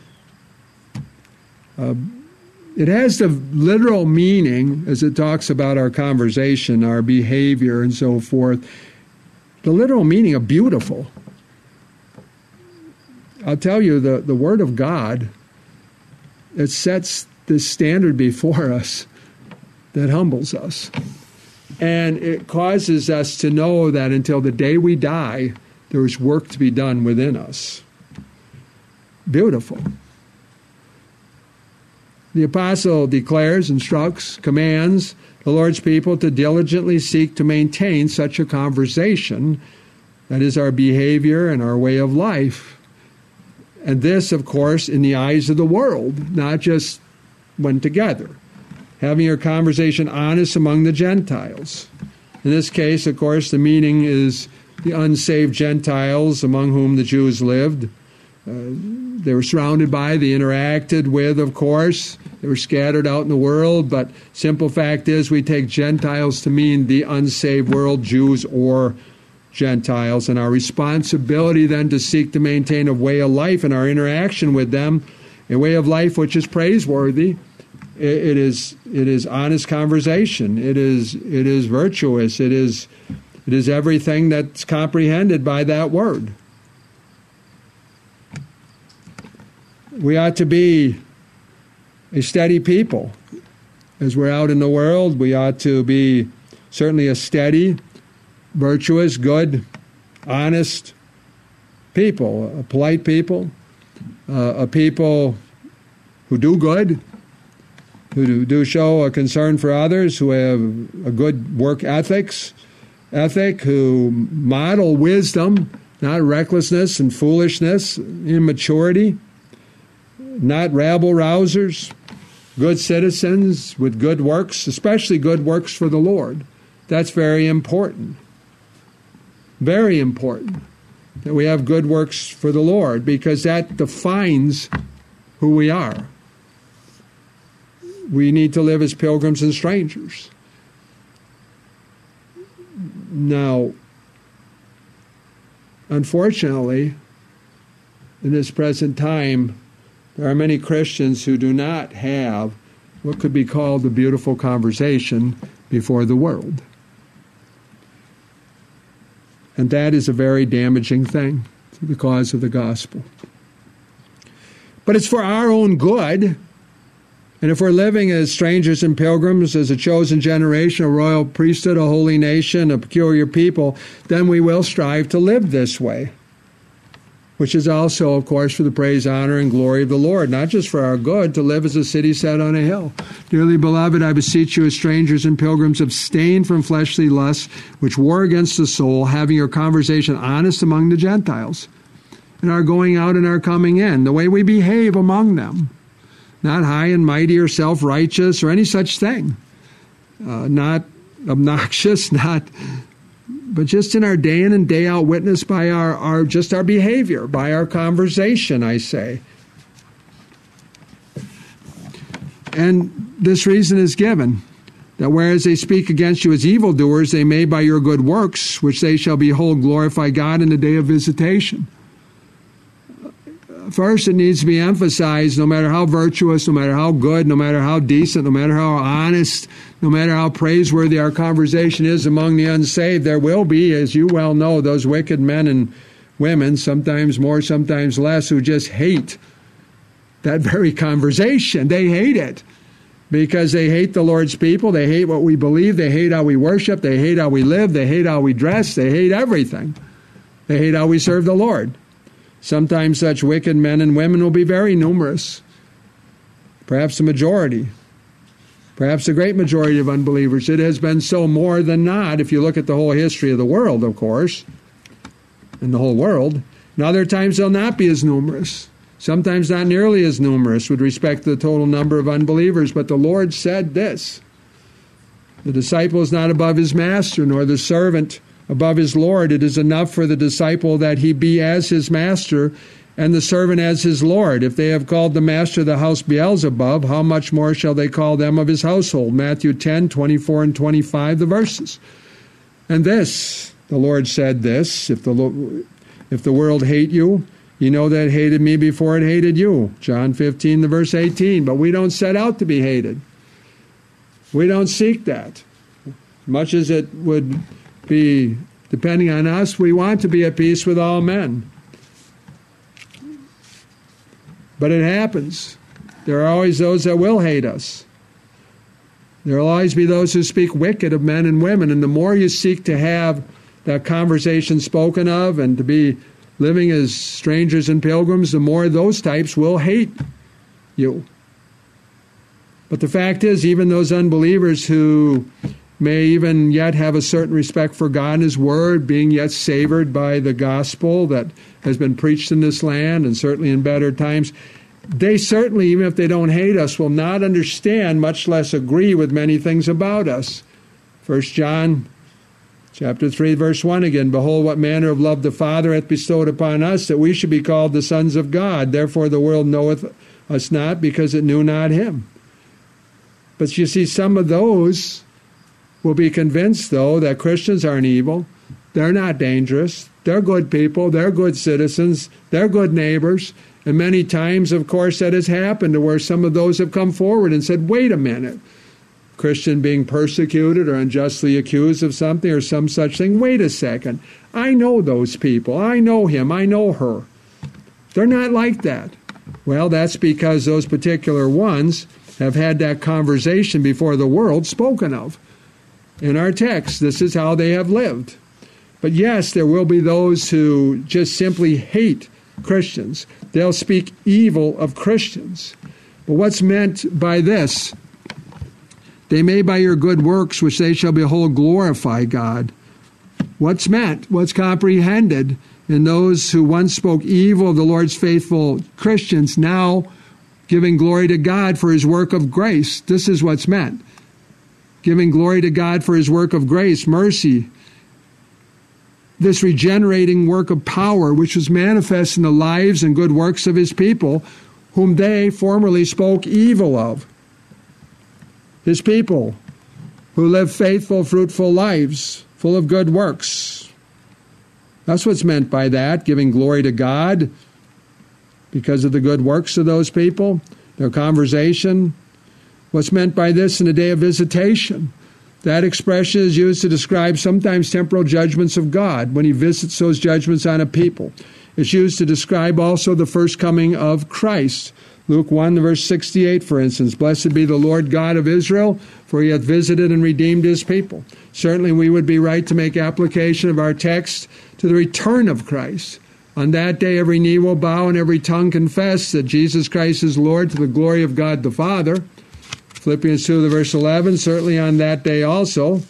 It has the literal meaning, as it talks about our conversation, our behavior, and so forth, the literal meaning of beautiful. I'll tell you, the Word of God, it sets this standard before us that humbles us. And it causes us to know that until the day we die, there is work to be done within us. Beautiful. The apostle declares, instructs, commands the Lord's people to diligently seek to maintain such a conversation. That is our behavior and our way of life. And this, of course, in the eyes of the world, not just when together. Having your conversation honest among the Gentiles. In this case, of course, the meaning is the unsaved Gentiles among whom the Jews lived. They were surrounded by, they interacted with, of course. They were scattered out in the world, but simple fact is we take Gentiles to mean the unsaved world, Jews or Gentiles, and our responsibility then to seek to maintain a way of life in our interaction with them, a way of life which is praiseworthy. It is honest conversation. It is virtuous. It is everything that's comprehended by that word. We ought to be a steady people as we're out in the world, we ought to be certainly a steady, virtuous, good, honest people, a polite people, a people who do good, who do show a concern for others, who have a good work ethic, who model wisdom, not recklessness and foolishness, immaturity, not rabble-rousers, good citizens with good works, especially good works for the Lord. That's very important. Very important that we have good works for the Lord, because that defines who we are. We need to live as pilgrims and strangers. Now, unfortunately, in this present time, there are many Christians who do not have what could be called a beautiful conversation before the world. And that is a very damaging thing to the cause of the gospel. But it's for our own good. And if we're living as strangers and pilgrims, as a chosen generation, a royal priesthood, a holy nation, a peculiar people, then we will strive to live this way, which is also, of course, for the praise, honor, and glory of the Lord, not just for our good, to live as a city set on a hill. Dearly beloved, I beseech you as strangers and pilgrims, abstain from fleshly lusts, which war against the soul, having your conversation honest among the Gentiles, and our going out and our coming in, the way we behave among them, not high and mighty or self-righteous or any such thing, not obnoxious, but just in our day in and day out witness by our behavior, by our conversation, I say. And this reason is given, that whereas they speak against you as evildoers, they may by your good works, which they shall behold, glorify God in the day of visitation. First, it needs to be emphasized, no matter how virtuous, no matter how good, no matter how decent, no matter how honest, no matter how praiseworthy our conversation is among the unsaved, there will be, as you well know, those wicked men and women, sometimes more, sometimes less, who just hate that very conversation. They hate it because they hate the Lord's people. They hate what we believe. They hate how we worship. They hate how we live. They hate how we dress. They hate everything. They hate how we serve the Lord. Sometimes such wicked men and women will be very numerous, perhaps the majority, perhaps a great majority of unbelievers. It has been so more than not, if you look at the whole history of the world, of course, and the whole world. And other times they'll not be as numerous, sometimes not nearly as numerous with respect to the total number of unbelievers. But the Lord said this: the disciple is not above his master, nor the servant above his Lord. It is enough for the disciple that he be as his master, and the servant as his Lord. If they have called the master of the house Beelzebub, how much more shall they call them of his household? Matthew 10, 24 and 25, the verses. And this, the Lord said this, if the world hate you, you know that it hated me before it hated you. John 15, the verse 18. But we don't set out to be hated. We don't seek that. Much as it would be depending on us, we want to be at peace with all men. But it happens. There are always those that will hate us. There will always be those who speak wicked of men and women. And the more you seek to have that conversation spoken of and to be living as strangers and pilgrims, the more those types will hate you. But the fact is, even those unbelievers who may even yet have a certain respect for God and His Word, being yet savored by the gospel that has been preached in this land, and certainly in better times, they certainly, even if they don't hate us, will not understand, much less agree with many things about us. 1 John chapter 3, verse 1 again, behold, what manner of love the Father hath bestowed upon us, that we should be called the sons of God. Therefore the world knoweth us not, because it knew not Him. But you see, some of those will be convinced, though, that Christians aren't evil. They're not dangerous. They're good people. They're good citizens. They're good neighbors. And many times, of course, that has happened to where some of those have come forward and said, wait a minute, Christian being persecuted or unjustly accused of something or some such thing. Wait a second. I know those people. I know him. I know her. They're not like that. Well, that's because those particular ones have had that conversation before the world spoken of. In our text, this is how they have lived. But yes, there will be those who just simply hate Christians. They'll speak evil of Christians. But what's meant by this? They may by your good works, which they shall behold, glorify God. What's meant? What's comprehended in those who once spoke evil of the Lord's faithful Christians, now giving glory to God for his work of grace. This is what's meant. Giving glory to God for his work of grace, mercy, this regenerating work of power, which was manifest in the lives and good works of his people, whom they formerly spoke evil of. His people who live faithful, fruitful lives, full of good works. That's what's meant by that, giving glory to God because of the good works of those people, their conversation. What's meant by this in the day of visitation? That expression is used to describe sometimes temporal judgments of God when he visits those judgments on a people. It's used to describe also the first coming of Christ. Luke 1, verse 68, for instance, blessed be the Lord God of Israel, for he hath visited and redeemed his people. Certainly we would be right to make application of our text to the return of Christ. On that day every knee will bow and every tongue confess that Jesus Christ is Lord to the glory of God the Father. Philippians 2, verse 11, certainly on that day also.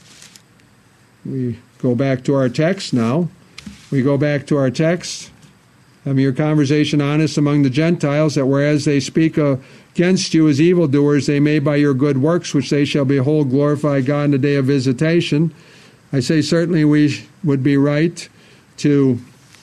We go back to our text now. We go back to our text. Having your conversation honest among the Gentiles, that whereas they speak against you as evildoers, they may by your good works, which they shall behold, glorify God in the day of visitation. I say certainly we would be right to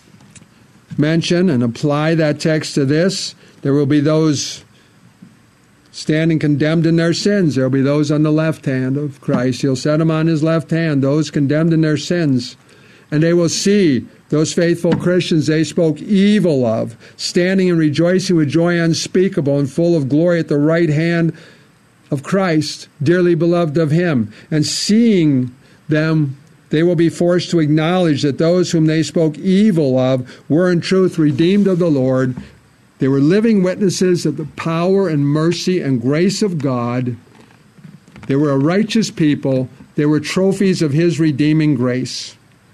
mention and apply that text to this. There will be those standing condemned in their sins. There will be those on the left hand of Christ. He'll set them on his left hand, those condemned in their sins. And they will see those faithful Christians they spoke evil of, standing and rejoicing with joy unspeakable and full of glory at the right hand of Christ, dearly beloved of him. And seeing them, they will be forced to acknowledge that those whom they spoke evil of were in truth redeemed of the Lord. They were living witnesses of the power and mercy and grace of God. They were a righteous people. They were trophies of his redeeming grace.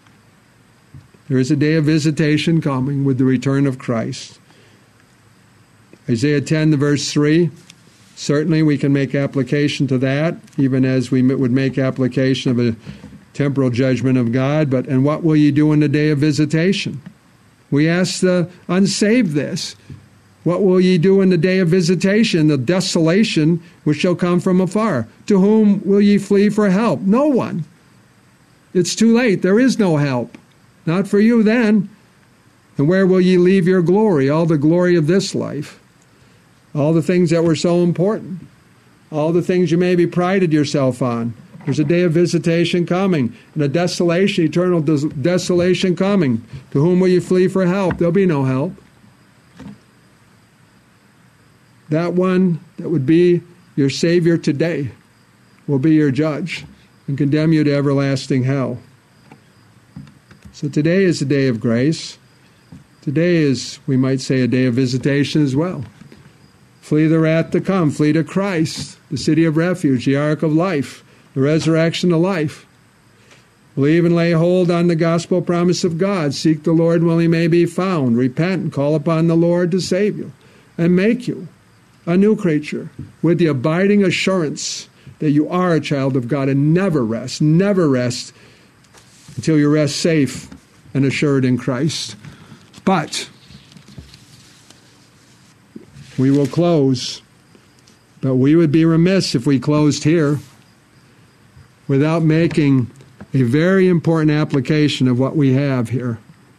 There is a day of visitation coming with the return of Christ. Isaiah 10, verse 3, certainly we can make application to that, even as we would make application of a temporal judgment of God. But, and what will ye do in the day of visitation? We ask the unsaved this. What will ye do in the day of visitation, the desolation which shall come from afar? To whom will ye flee for help? No one. It's too late. There is no help. Not for you then. And where will ye leave your glory? All the glory of this life. All the things that were so important. All the things you maybe prided yourself on. There's a day of visitation coming. And a desolation, eternal desolation coming. To whom will you flee for help? There'll be no help. That one that would be your Savior today will be your judge and condemn you to everlasting hell. So today is a day of grace. Today is, we might say, a day of visitation as well. Flee the wrath to come. Flee to Christ, the city of refuge, the ark of life, the resurrection to life. Believe and lay hold on the gospel promise of God. Seek the Lord while he may be found. Repent and call upon the Lord to save you and make you a new creature with the abiding assurance that you are a child of God, and never rest until you rest safe and assured in Christ. But we will close, but we would be remiss if we closed here without making a very important application of what we have here.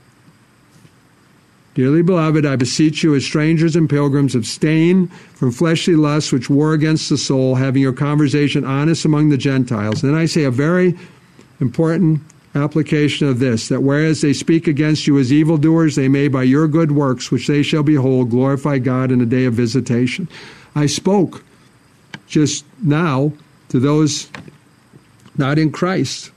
Dearly beloved, I beseech you as strangers and pilgrims, abstain from fleshly lusts which war against the soul, having your conversation honest among the Gentiles. And then I say a very important application of this, that whereas they speak against you as evildoers, they may by your good works, which they shall behold, glorify God in the day of visitation. I spoke just now to those not in Christ.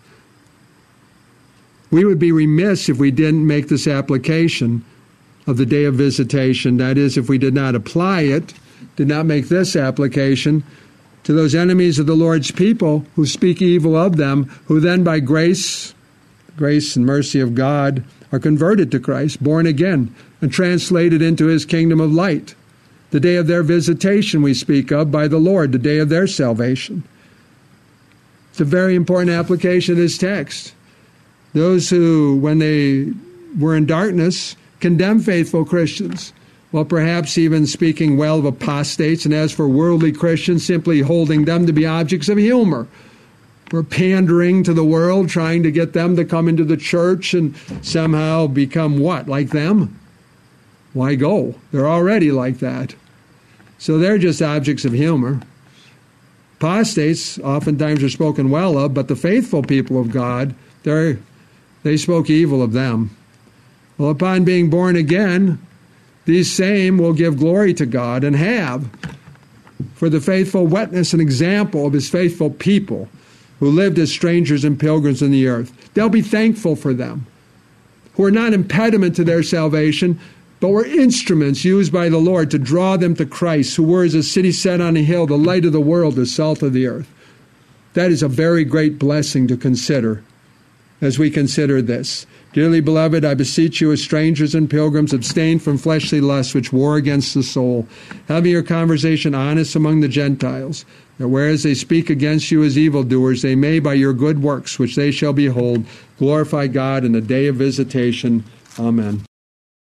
We would be remiss if we didn't make this application of the day of visitation. That is, if we did not apply it, did not make this application to those enemies of the Lord's people who speak evil of them, who then by grace and mercy of God are converted to Christ, born again, and translated into his kingdom of light. The day of their visitation we speak of by the Lord, the day of their salvation. It's a very important application of this text. Those who, when they were in darkness, condemn faithful Christians, while perhaps even speaking well of apostates, and as for worldly Christians, simply holding them to be objects of humor, or pandering to the world, trying to get them to come into the church and somehow become what? Like them? Why go? They're already like that. So they're just objects of humor. Apostates oftentimes are spoken well of, but the faithful people of God, they spoke evil of them. Well, upon being born again, these same will give glory to God and have for the faithful witness and example of his faithful people who lived as strangers and pilgrims in the earth. They'll be thankful for them, who are not impediment to their salvation, but were instruments used by the Lord to draw them to Christ, who were as a city set on a hill, the light of the world, the salt of the earth. That is a very great blessing to consider as we consider this. Dearly beloved, I beseech you as strangers and pilgrims, abstain from fleshly lusts which war against the soul, having your conversation honest among the Gentiles, that whereas they speak against you as evildoers, they may by your good works, which they shall behold, glorify God in the day of visitation. Amen.